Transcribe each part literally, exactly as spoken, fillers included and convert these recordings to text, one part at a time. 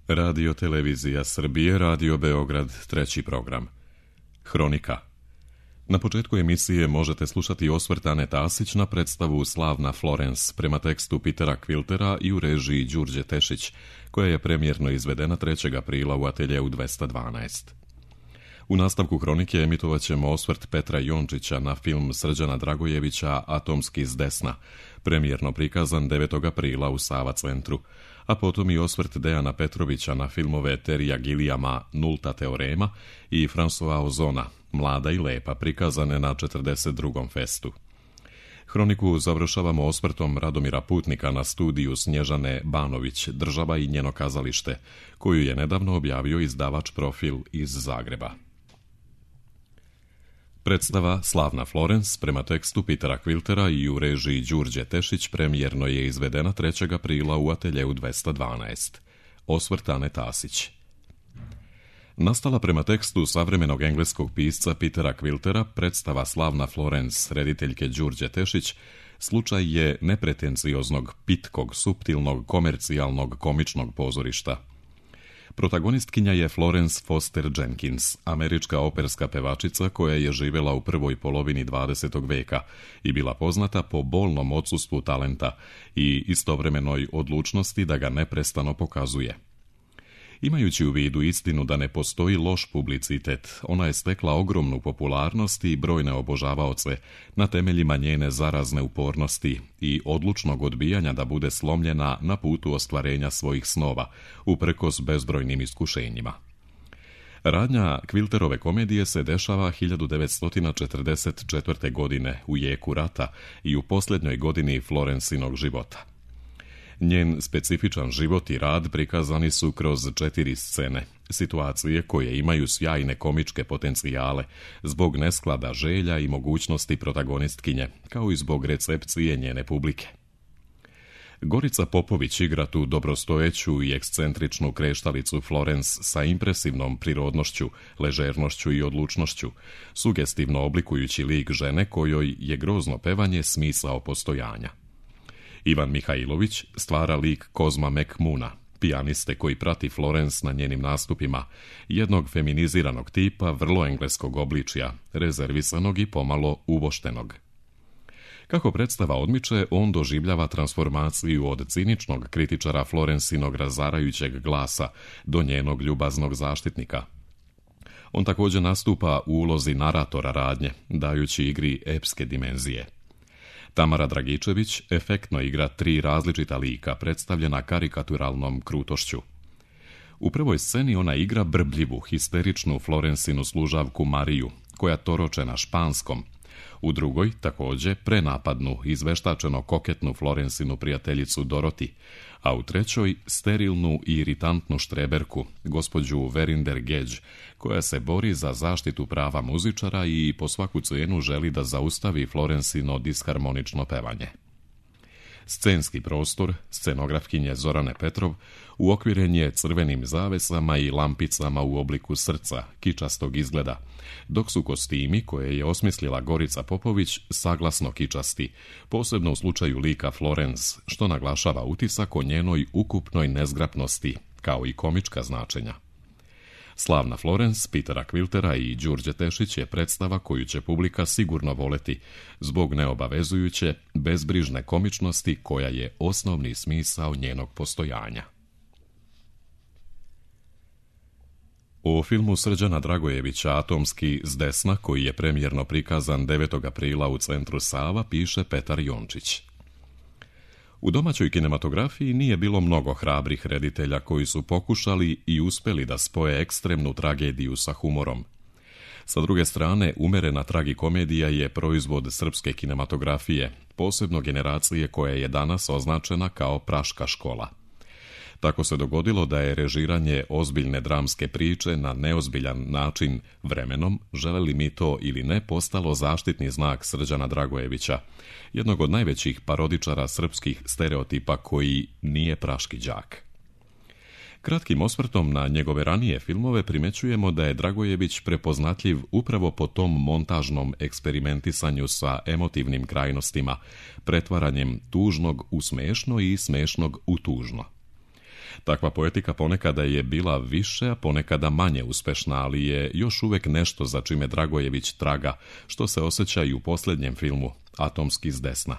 Radio Televizija Srbije, Radio Beograd, treći program. Hronika. Na početku emisije možete slušati osvrt Ane Tasić na predstavu Slavna Florens prema tekstu Petera Quiltera i u režiji Đurđe Tešić, koja je premijerno izvedena trećeg aprila u ateljeu dvesta dvanaest. U nastavku hronike emitovat ćemo osvrt Petra Jončića na film Srđana Dragojevića Atomski s desna, premijerno prikazan devetog aprila u Sava centru, a potom i osvrt Dejana Petrovića na filmove Terija Gilijama Nulta teorema i François Ozona Mlada i lepa, prikazane na četrdeset drugom festu. Hroniku završavamo osvrtom Radomira Putnika na studiju Snježane Banović, Država i njeno kazalište, koju je nedavno objavio izdavač Profil iz Zagreba. Predstava Slavna Florens prema tekstu Petera Quiltera i u režiji Đurđe Tešić premijerno je izvedena trećeg aprila u ateljeu dvesta dvanaest. Osvrt Ane Tasić. Nastala prema tekstu savremenog engleskog pisca Petera Quiltera, predstava Slavna Florens rediteljke Đurđe Tešić slučaj je nepretencioznog, pitkog, suptilnog, komercijalnog, komičnog pozorišta. Protagonistkinja je Florence Foster Jenkins, američka operska pevačica koja je živjela u prvoj polovini dvadesetog veka i bila poznata po bolnom odsustvu talenta i istovremenoj odlučnosti da ga neprestano pokazuje. Imajući u vidu istinu da ne postoji loš publicitet, ona je stekla ogromnu popularnost i brojne obožavaoce na temeljima njene zarazne upornosti i odlučnog odbijanja da bude slomljena na putu ostvarenja svojih snova, uprkos bezbrojnim iskušenjima. Radnja Quilterove komedije se dešava hiljadu devetsto četrdeset četvrte. godine u jeku rata i u posljednjoj godini Florensinog života. Njen specifičan život i rad prikazani su kroz četiri scene, situacije koje imaju sjajne komičke potencijale zbog nesklada želja i mogućnosti protagonistkinje, kao i zbog recepcije njene publike. Gorica Popović igra tu dobrostojeću i ekscentričnu kreštalicu Florence sa impresivnom prirodnošću, ležernošću i odlučnošću, sugestivno oblikujući lik žene kojoj je grozno pevanje smisao postojanja. Ivan Mihajlović stvara lik Kozma McMuna, pijaniste koji prati Florence na njenim nastupima, jednog feminiziranog tipa, vrlo engleskog obličja, rezervisanog i pomalo uvoštenog. Kako predstava odmiče, on doživljava transformaciju od ciničnog kritičara Florensinog razarajućeg glasa do njenog ljubaznog zaštitnika. On također nastupa u ulozi naratora radnje, dajući igri epske dimenzije. Tamara Dragičević efektno igra tri različita lika, predstavljena karikaturalnom krutošću. U prvoj sceni ona igra brbljivu, histeričnu Florensinu služavku Mariju, koja toroče na španskom. U drugoj, također, prenapadnu, izveštačeno koketnu Florensinu prijateljicu Doroti, a u trećoj, sterilnu i iritantnu štreberku, gospođu Verinder Gedge, koja se bori za zaštitu prava muzičara i po svaku cijenu želi da zaustavi Florensino disharmonično pevanje. Scenski prostor, scenografkinje Zorane Petrov, uokviren je crvenim zavesama i lampicama u obliku srca, kičastog izgleda, dok su kostimi koje je osmislila Gorica Popović saglasno kičasti, posebno u slučaju lika Florence, što naglašava utisak o njenoj ukupnoj nezgrapnosti, kao i komička značenja. Slavna Florens Petera Quiltera i Đurđe Tešić je predstava koju će publika sigurno voleti zbog neobavezujuće, bezbrižne komičnosti koja je osnovni smisao njenog postojanja. O filmu Srđana Dragojevića Atomski s desna, koji je premijerno prikazan devetog aprila u centru Sava, piše Petar Jončić. U domaćoj kinematografiji nije bilo mnogo hrabrih reditelja koji su pokušali i uspjeli da spoje ekstremnu tragediju sa humorom. Sa druge strane, umerena tragikomedija je proizvod srpske kinematografije, posebno generacije koja je danas označena kao praška škola. Tako se dogodilo da je režiranje ozbiljne dramske priče na neozbiljan način vremenom, želeli mi to ili ne, postalo zaštitni znak Srđana Dragojevića, jednog od najvećih parodičara srpskih stereotipa koji nije praški đak. Kratkim osvrtom na njegove ranije filmove primećujemo da je Dragojević prepoznatljiv upravo po tom montažnom eksperimentisanju sa emotivnim krajnostima, pretvaranjem tužnog u smešno i smešnog u tužno. Takva poetika ponekada je bila više, a ponekada manje uspešna, ali je još uvijek nešto za čime Dragojević traga, što se osjeća i u posljednjem filmu Atomski s desna.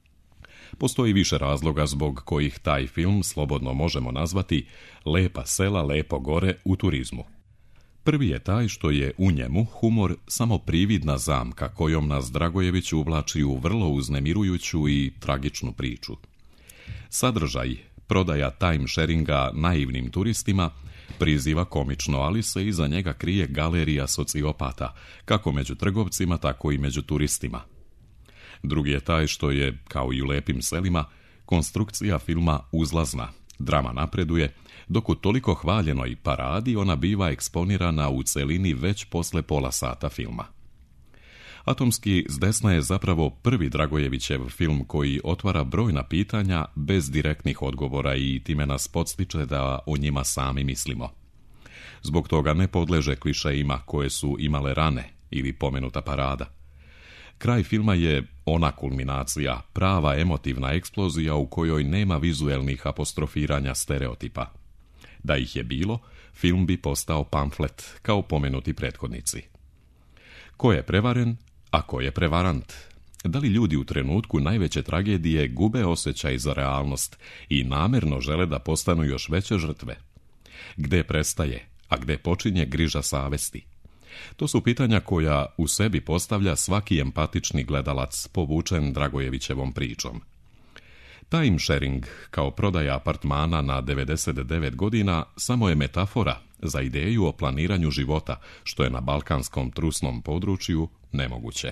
Postoji više razloga zbog kojih taj film slobodno možemo nazvati Lepa sela, lepo gore u turizmu. Prvi je taj što je u njemu humor samo prividna zamka kojom nas Dragojević uvlači u vrlo uznemirujuću i tragičnu priču. Sadržaj, prodaja timesharinga naivnim turistima, priziva komično, ali se iza njega krije galerija sociopata, kako među trgovcima, tako i među turistima. Drugi je taj što je, kao i u Lepim selima, konstrukcija filma uzlazna, drama napreduje, dok u toliko hvaljenoj paradi ona biva eksponirana u celini već posle pola sata filma. Atomski s desna je zapravo prvi Dragojevićev film koji otvara brojna pitanja bez direktnih odgovora i time nas podstiče da o njima sami mislimo. Zbog toga ne podleže klišejima koje su imale rane ili pomenuta parada. Kraj filma je ona kulminacija, prava emotivna eksplozija u kojoj nema vizuelnih apostrofiranja stereotipa. Da ih je bilo, film bi postao pamflet, kao pomenuti prethodnici. Ko je prevaren, a ko je prevarant? Da li ljudi u trenutku najveće tragedije gube osjećaj za realnost i namjerno žele da postanu još veće žrtve? Gde prestaje, a gde počinje griža savesti? To su pitanja koja u sebi postavlja svaki empatični gledalac povučen Dragojevićevom pričom. Timesharing, kao prodaja apartmana na devedeset devet godina, samo je metafora za ideju o planiranju života, što je na balkanskom trusnom području nemoguće.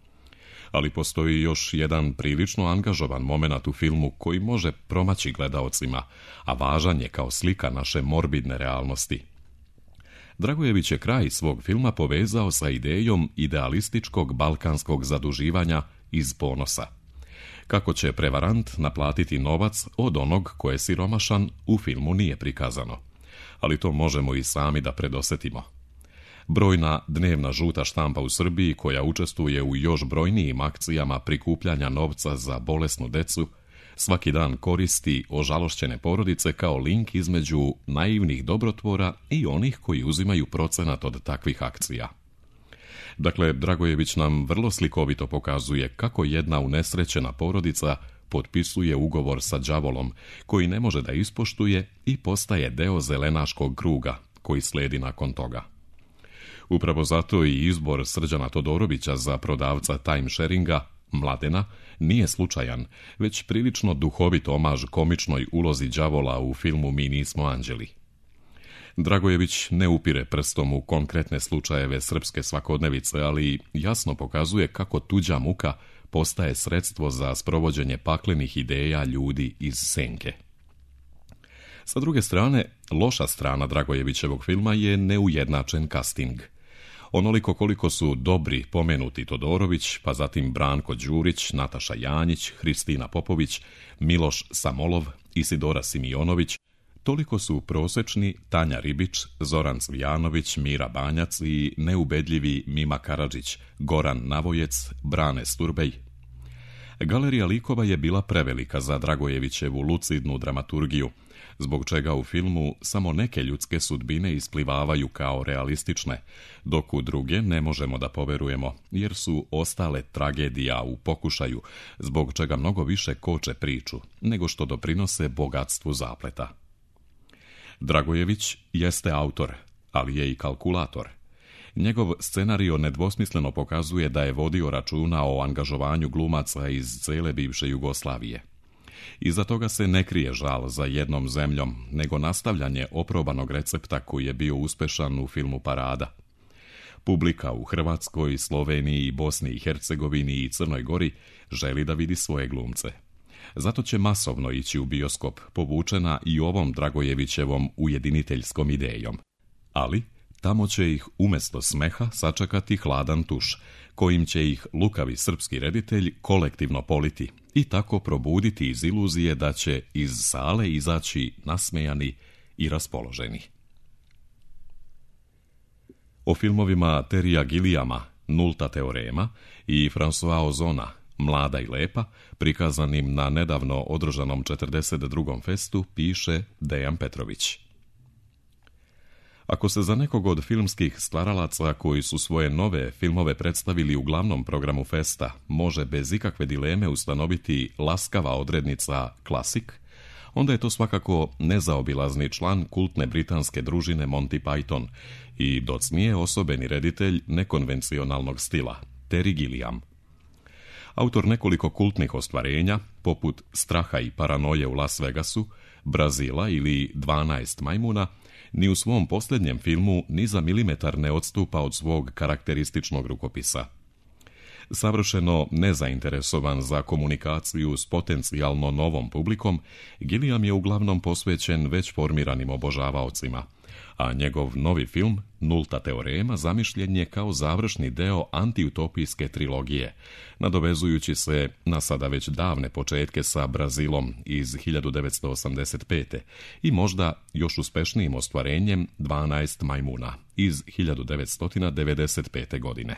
Ali postoji još jedan prilično angažovan moment u filmu koji može promaći gledaocima, a važan je kao slika naše morbidne realnosti. Dragojević je kraj svog filma povezao sa idejom idealističkog balkanskog zaduživanja iz ponosa. Kako će prevarant naplatiti novac od onog ko je siromašan, u filmu nije prikazano. Ali to možemo i sami da predosetimo. Brojna dnevna žuta štampa u Srbiji, koja učestvuje u još brojnijim akcijama prikupljanja novca za bolesnu decu, svaki dan koristi ožalošćene porodice kao link između naivnih dobrotvora i onih koji uzimaju procenat od takvih akcija. Dakle, Dragojević nam vrlo slikovito pokazuje kako jedna unesrećena porodica potpisuje ugovor sa đavolom koji ne može da ispoštuje i postaje deo zelenaškog kruga koji sledi nakon toga. Upravo zato i izbor Srđana Todorovića za prodavca timesharinga, Mladena, nije slučajan, već prilično duhovit omaž komičnoj ulozi đavola u filmu Mi nismo anđeli. Dragojević ne upire prstom u konkretne slučajeve srpske svakodnevice, ali jasno pokazuje kako tuđa muka postaje sredstvo za sprovođenje paklenih ideja ljudi iz senke. Sa druge strane, loša strana Dragojevićevog filma je neujednačen casting. Onoliko koliko su dobri pomenuti Todorović, pa zatim Branko Đurić, Nataša Janjić, Hristina Popović, Miloš Samolov, Isidora Simionović, toliko su prosečni Tanja Ribić, Zoran Cvijanović, Mira Banjac i neubedljivi Mima Karadžić, Goran Navojec, Brane Sturbej. Galerija likova je bila prevelika za Dragojevićevu lucidnu dramaturgiju, zbog čega u filmu samo neke ljudske sudbine isplivavaju kao realistične, dok u druge ne možemo da poverujemo, jer su ostale tragedija u pokušaju, zbog čega mnogo više koče priču, nego što doprinose bogatstvu zapleta. Dragojević jeste autor, ali je i kalkulator. Njegov scenario nedvosmisleno pokazuje da je vodio računa o angažovanju glumaca iz cele bivše Jugoslavije. Iza toga se ne krije žal za jednom zemljom, nego nastavljanje oprobanog recepta koji je bio uspešan u filmu Parada. Publika u Hrvatskoj, Sloveniji, Bosni i Hercegovini i Crnoj Gori želi da vidi svoje glumce. Zato će masovno ići u bioskop, povučena i ovom Dragojevićevom ujediniteljskom idejom. Ali tamo će ih umjesto smeha sačekati hladan tuš, kojim će ih lukavi srpski reditelj kolektivno politi i tako probuditi iz iluzije da će iz sale izaći nasmejani i raspoloženi. O filmovima Terija Gilliama, Nulta teorema i François Ozona, Mlada i lepa, prikazanim na nedavno održanom četrdeset drugom festu, piše Dejan Petrović. Ako se za nekog od filmskih stvaralaca koji su svoje nove filmove predstavili u glavnom programu festa može bez ikakve dileme ustanoviti laskava odrednica klasik, onda je to svakako nezaobilazni član kultne britanske družine Monty Python i docnije osobeni reditelj nekonvencionalnog stila, Terry Gilliam. Autor nekoliko kultnih ostvarenja, poput Straha i paranoje u Las Vegasu, Brazila ili dvanaest majmuna, ni u svom posljednjem filmu ni za milimetar ne odstupa od svog karakterističnog rukopisa. Savršeno nezainteresovan za komunikaciju s potencijalno novom publikom, Gilliam je uglavnom posvećen već formiranim obožavaocima, a njegov novi film, Nulta teorema, zamišljen je kao završni deo antiutopijske trilogije, nadovezujući se na sada već davne početke sa Brazilom iz hiljadu devetsto osamdeset pete i možda još uspešnijim ostvarenjem dvanaest majmuna iz hiljadu devetsto devedeset pete. godine.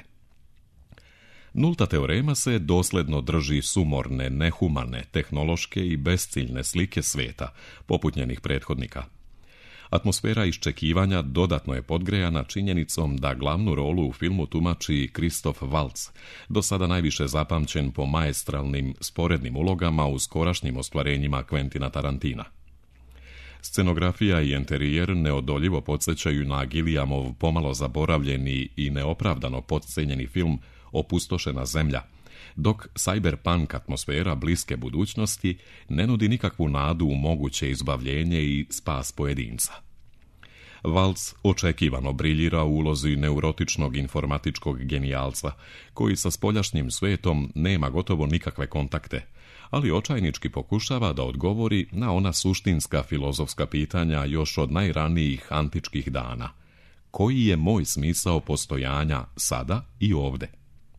Nulta teorema se dosljedno drži sumorne, nehumane, tehnološke i besciljne slike sveta, poput njenih prethodnika. Atmosfera iščekivanja dodatno je podgrejana činjenicom da glavnu rolu u filmu tumači Christoph Waltz, do sada najviše zapamćen po maestralnim sporednim ulogama u skorašnjim ostvarenjima Quentina Tarantina. Scenografija i enterijer neodoljivo podsjećaju na Gilliamov pomalo zaboravljeni i neopravdano podcijenjeni film Opustošena zemlja, dok cyberpunk atmosfera bliske budućnosti ne nudi nikakvu nadu u moguće izbavljenje i spas pojedinca. Waltz očekivano briljira u ulozi neurotičnog informatičkog genijalca, koji sa spoljašnjim svetom nema gotovo nikakve kontakte, ali očajnički pokušava da odgovori na ona suštinska filozofska pitanja još od najranijih antičkih dana. Koji je moj smisao postojanja sada i ovde?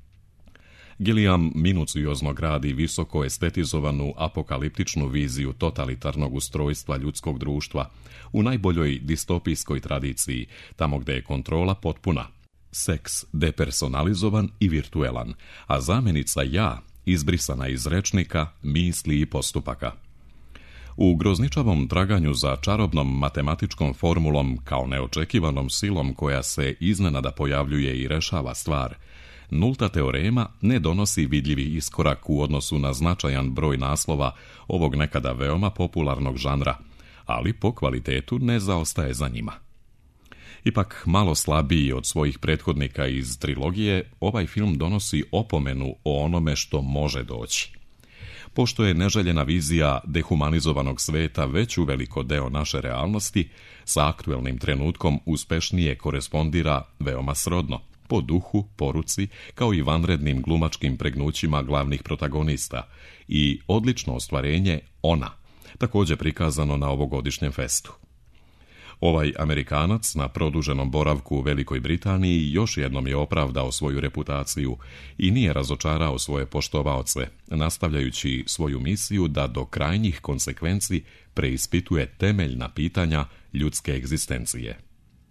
Gilliam minuciozno gradi visoko estetizovanu apokaliptičnu viziju totalitarnog ustrojstva ljudskog društva u najboljoj distopijskoj tradiciji, tamo gde je kontrola potpuna, seks depersonalizovan i virtuelan, a zamjenica ja izbrisana iz rečnika, misli i postupaka. U grozničavom traganju za čarobnom matematičkom formulom kao neočekivanom silom koja se iznenada pojavljuje i rešava stvar, Nulta teorema ne donosi vidljivi iskorak u odnosu na značajan broj naslova ovog nekada veoma popularnog žanra, ali po kvalitetu ne zaostaje za njima. Ipak malo slabiji od svojih prethodnika iz trilogije, ovaj film donosi opomenu o onome što može doći. Pošto je neželjena vizija dehumanizovanog sveta već uveliko deo naše realnosti, sa aktuelnim trenutkom uspešnije korespondira veoma srodno, po duhu, poruci, kao i vanrednim glumačkim pregnućima glavnih protagonista i odlično ostvarenje Ona, također prikazano na ovogodišnjem festu. Ovaj Amerikanac na produženom boravku u Velikoj Britaniji još jednom je opravdao svoju reputaciju i nije razočarao svoje poštovaoce, nastavljajući svoju misiju da do krajnjih konsekvenci preispituje temeljna pitanja ljudske egzistencije.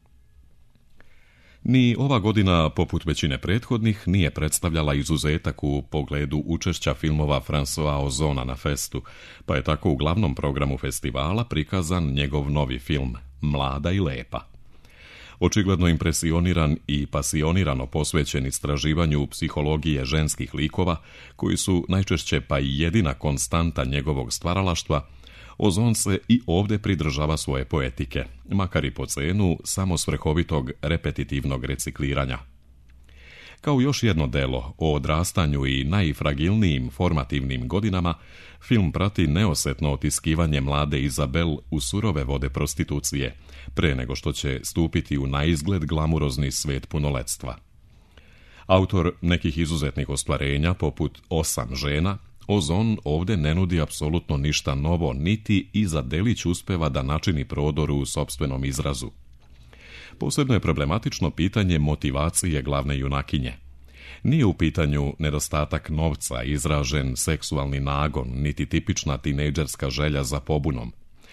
Ni ova godina, poput većine prethodnih, nije predstavljala izuzetak u pogledu učešća filmova François Ozona na festu, pa je tako u glavnom programu festivala prikazan njegov novi film Mlada i lepa. Očigledno impresioniran i pasionirano posvećen istraživanju psihologije ženskih likova, koji su najčešće pa i jedina konstanta njegovog stvaralaštva, Ozon se i ovdje pridržava svoje poetike, makar i po cenu samo svrhovitog repetitivnog recikliranja. Kao još jedno delo o odrastanju i najfragilnijim formativnim godinama, film prati neosetno otiskivanje mlade Izabel u surove vode prostitucije, pre nego što će stupiti u naizgled glamurozni svet punoletstva. Autor nekih izuzetnih ostvarenja, poput Osam žena, Ozon ovdje ne nudi apsolutno ništa novo, niti i za delić uspeva da načini prodor u sopstvenom izrazu. Posebno je problematično pitanje motivacije glavne junakinje. Nije u pitanju nedostatak novca, izražen seksualni nagon, niti tipična tinejdžerska želja za pobunom.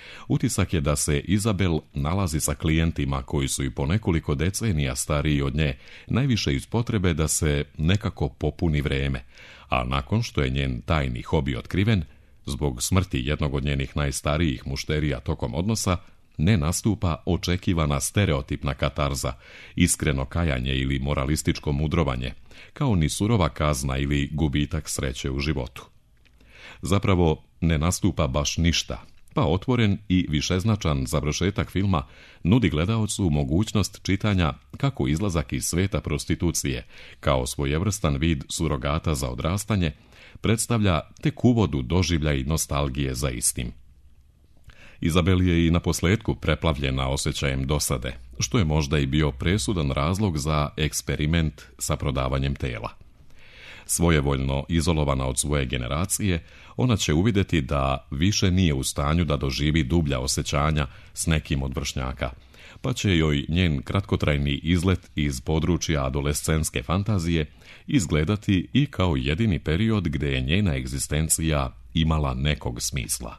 Utisak je da se Izabel nalazi sa klijentima koji su i po nekoliko decenija stariji od nje, najviše iz potrebe da se nekako popuni vreme, a nakon što je njen tajni hobi otkriven, zbog smrti jednog od njenih najstarijih mušterija tokom odnosa, ne nastupa očekivana stereotipna katarza, iskreno kajanje ili moralističko mudrovanje, kao ni surova kazna ili gubitak sreće u životu. Zapravo, ne nastupa baš ništa, pa otvoren i višeznačan završetak filma nudi gledaocu mogućnost čitanja kako izlazak iz sveta prostitucije, kao svojevrstan vid surogata za odrastanje, predstavlja tek uvodu doživlja i nostalgije za istim. Izabel je i na posljetku preplavljena osjećajem dosade, što je možda i bio presudan razlog za eksperiment sa prodavanjem tela. Svojevoljno izolovana od svoje generacije, ona će uvidjeti da više nije u stanju da doživi dublja osjećanja s nekim od vršnjaka, pa će joj njen kratkotrajni izlet iz područja adolescentske fantazije izgledati i kao jedini period gdje je njena egzistencija imala nekog smisla.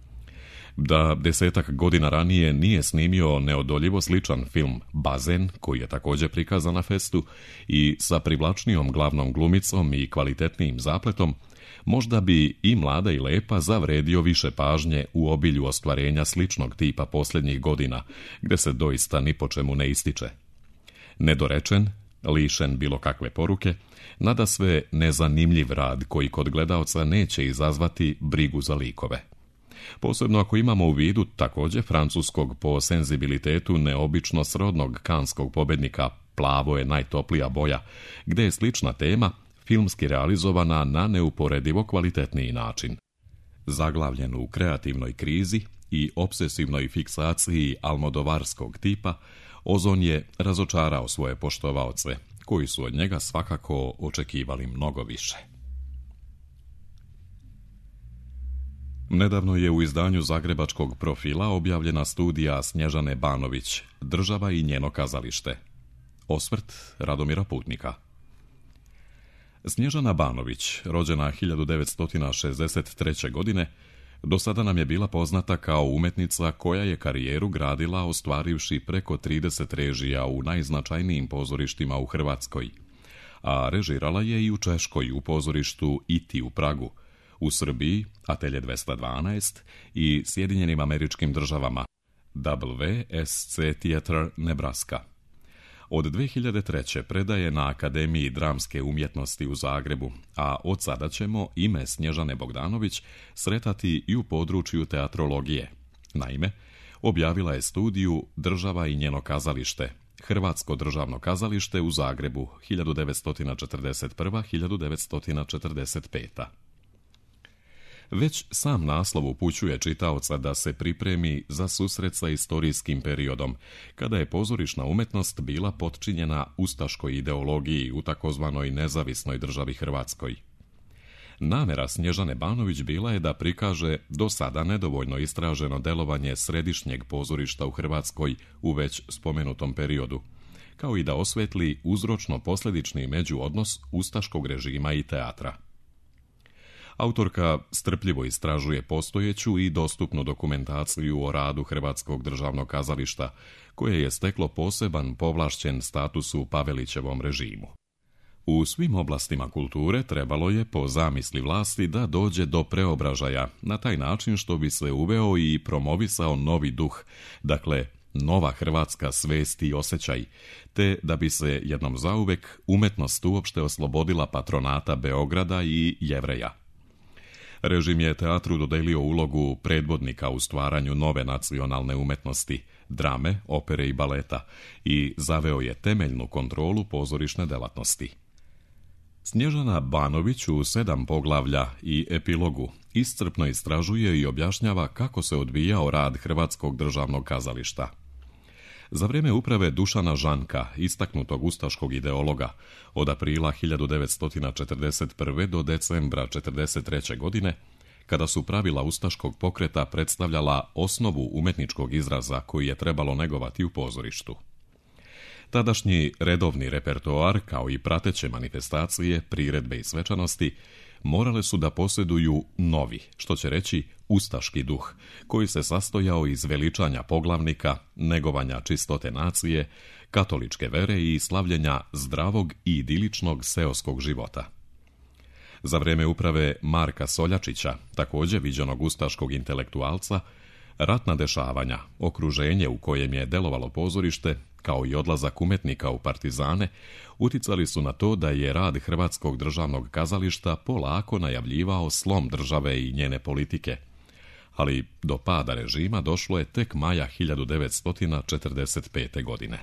Da desetak godina ranije nije snimio neodoljivo sličan film Bazen, koji je također prikazan na festu, i sa privlačnijom glavnom glumicom i kvalitetnijim zapletom, možda bi i Mlada i lepa zavredio više pažnje u obilju ostvarenja sličnog tipa posljednjih godina, gdje se doista ni po čemu ne ističe. Nedorečen, lišen bilo kakve poruke, nadasve nezanimljiv rad koji kod gledaoca neće izazvati brigu za likove. Posebno ako imamo u vidu također francuskog po senzibilitetu neobično srodnog kanskog pobjednika Plavo je najtoplija boja, gdje je slična tema filmski realizovana na neuporedivo kvalitetniji način. Zaglavljen u kreativnoj krizi i obsesivnoj fiksaciji almodovarskog tipa, Ozon je razočarao svoje poštovaoce, koji su od njega svakako očekivali mnogo više. Nedavno je u izdanju zagrebačkog Profila objavljena studija Snježane Banović, Država i njeno kazalište. Osvrt Radomira Putnika. Snježana Banović, rođena hiljadu devetsto šezdeset treće. godine, do sada nam je bila poznata kao umetnica koja je karijeru gradila ostvarivši preko trideset režija u najznačajnijim pozorištima u Hrvatskoj, a režirala je i u Češkoj u pozorištu I T I u Pragu, u Srbiji Atelje dvesta dvanaest i Sjedinjenim Američkim Državama W S C Theatre Nebraska. Od dvije hiljade treće. predaje na Akademiji dramske umjetnosti u Zagrebu, a od sada ćemo ime Snježane Bogdanović sretati i u području teatrologije. Naime, objavila je studiju Država i njeno kazalište, Hrvatsko državno kazalište u Zagrebu hiljadu devetsto četrdeset prva do hiljadu devetsto četrdeset peta. Već sam naslov upućuje čitaoca da se pripremi za susret sa istorijskim periodom, kada je pozorišna umetnost bila potčinjena ustaškoj ideologiji u takozvanoj nezavisnoj državi Hrvatskoj. Namera Snježane Banović bila je da prikaže do sada nedovoljno istraženo delovanje središnjeg pozorišta u Hrvatskoj u već spomenutom periodu, kao i da osvetli uzročno-posljedični međuodnos ustaškog režima i teatra. Autorka strpljivo istražuje postojeću i dostupnu dokumentaciju o radu Hrvatskog državnog kazališta, koje je steklo poseban povlašćen status u Pavelićevom režimu. U svim oblastima kulture trebalo je, po zamisli vlasti, da dođe do preobražaja, na taj način što bi se uveo i promovisao novi duh, dakle, nova hrvatska svest i osjećaj, te da bi se jednom zauvek umetnost uopšte oslobodila patronata Beograda i Jevreja. Režim je teatru dodelio ulogu predvodnika u stvaranju nove nacionalne umetnosti, drame, opere i baleta, i zaveo je temeljnu kontrolu pozorišne delatnosti. Snježana Banović u sedam poglavlja i epilogu iscrpno istražuje i objašnjava kako se odvijao rad Hrvatskog državnog kazališta. Za vrijeme uprave Dušana Žanka, istaknutog ustaškog ideologa, od aprila hiljadu devetsto četrdeset prve. do decembra četrdeset treće. godine, kada su pravila ustaškog pokreta predstavljala osnovu umetničkog izraza koji je trebalo negovati u pozorištu. Tadašnji redovni repertoar, kao i prateće manifestacije, priredbe i svečanosti, morale su da posjeduju novi, što će reći ustaški duh, koji se sastojao iz veličanja poglavnika, negovanja čistote nacije, katoličke vere i slavljenja zdravog i idiličnog seoskog života. Za vrijeme uprave Marka Soljačića, također viđenog ustaškog intelektualca, ratna dešavanja, okruženje u kojem je delovalo pozorište, kao i odlazak umetnika u partizane, uticali su na to da je rad Hrvatskog državnog kazališta polako najavljivao slom države i njene politike. Ali do pada režima došlo je tek maja hiljadu devetsto četrdeset pete. godine.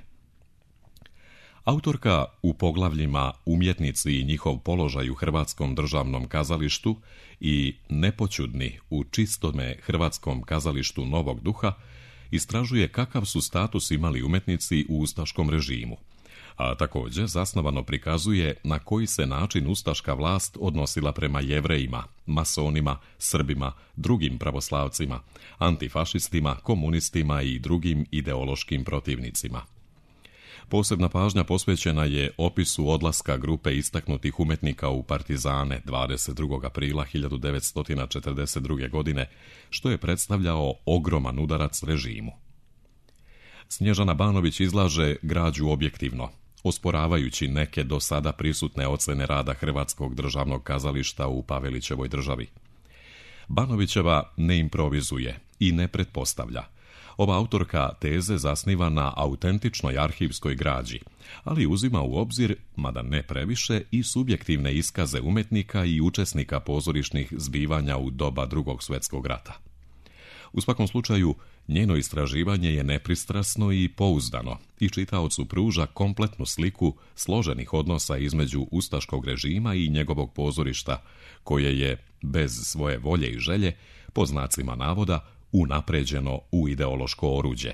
Autorka u poglavljima Umjetnici i njihov položaj u Hrvatskom državnom kazalištu i Nepoćudni u čistome Hrvatskom kazalištu novog duha istražuje kakav su status imali umetnici u ustaškom režimu, a također zasnovano prikazuje na koji se način ustaška vlast odnosila prema Jevrejima, masonima, Srbima, drugim pravoslavcima, antifašistima, komunistima i drugim ideološkim protivnicima. Posebna pažnja posvećena je opisu odlaska grupe istaknutih umetnika u partizane dvadeset drugog aprila hiljadu devetsto četrdeset druge. godine, što je predstavljao ogroman udarac režimu. Snježana Banović izlaže građu objektivno, osporavajući neke do sada prisutne ocene rada Hrvatskog državnog kazališta u Pavelićevoj državi. Banovićeva ne improvizuje i ne pretpostavlja. Ova autorka teze zasniva na autentičnoj arhivskoj građi, ali uzima u obzir, mada ne previše, i subjektivne iskaze umetnika i učesnika pozorišnih zbivanja u doba Drugog svjetskog rata. U svakom slučaju, njeno istraživanje je nepristrasno i pouzdano i čitaocu pruža kompletnu sliku složenih odnosa između ustaškog režima i njegovog pozorišta, koje je, bez svoje volje i želje, po znacima navoda, unapređeno u ideološko oruđe.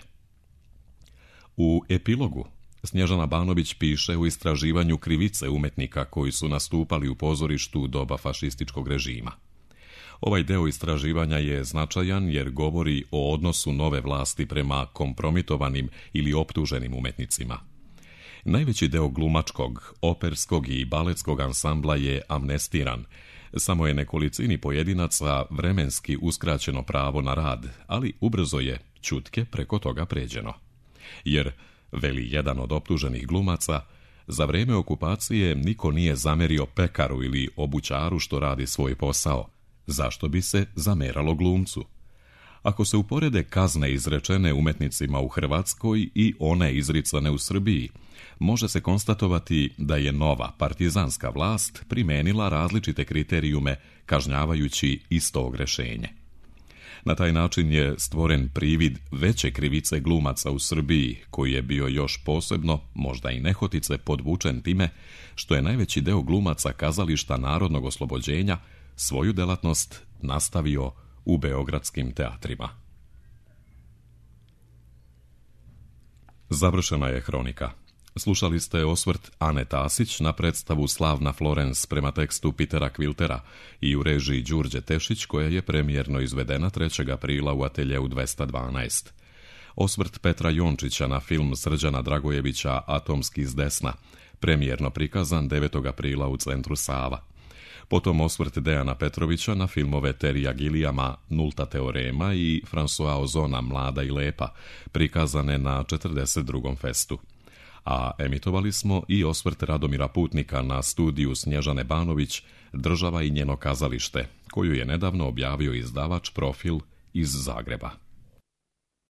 U epilogu Snježana Banović piše u istraživanju krivice umetnika koji su nastupali u pozorištu u doba fašističkog režima. Ovaj deo istraživanja je značajan jer govori o odnosu nove vlasti prema kompromitovanim ili optuženim umetnicima. Najveći deo glumačkog, operskog i baletskog ansambla je amnestiran, samo je nekolicini pojedinaca vremenski uskraćeno pravo na rad, ali ubrzo je ćutke preko toga pređeno. Jer, veli jedan od optuženih glumaca, za vrijeme okupacije niko nije zamerio pekaru ili obućaru što radi svoj posao. Zašto bi se zameralo glumcu? Ako se uporede kazne izrečene umetnicima u Hrvatskoj i one izricane u Srbiji, može se konstatovati da je nova partizanska vlast primenila različite kriterijume kažnjavajući isto rešenje. Na taj način je stvoren privid veće krivice glumaca u Srbiji, koji je bio još posebno, možda i nehotice, podvučen time što je najveći deo glumaca kazališta Narodnog oslobođenja svoju delatnost nastavio u beogradskim teatrima. Završena je hronika. Slušali ste osvrt Ane Tasić na predstavu Slavna Florens prema tekstu Petera Quiltera i u režiji Đurđe Tešić, koja je premijerno izvedena trećeg aprila u ateljeu dvesta dvanaest. Osvrt Petra Jončića na film Srđana Dragojevića Atomski s desna, premijerno prikazan devetog aprila u Centru Sava. Potom osvrt Dejana Petrovića na filmove Terija Gilijama Nulta teorema i François Ozona Mlada i lepa, prikazane na četrdeset drugom festu. A emitovali smo i osvrt Radomira Putnika na studiju Snježane Banović Država i njeno kazalište, koju je nedavno objavio izdavač Profil iz Zagreba.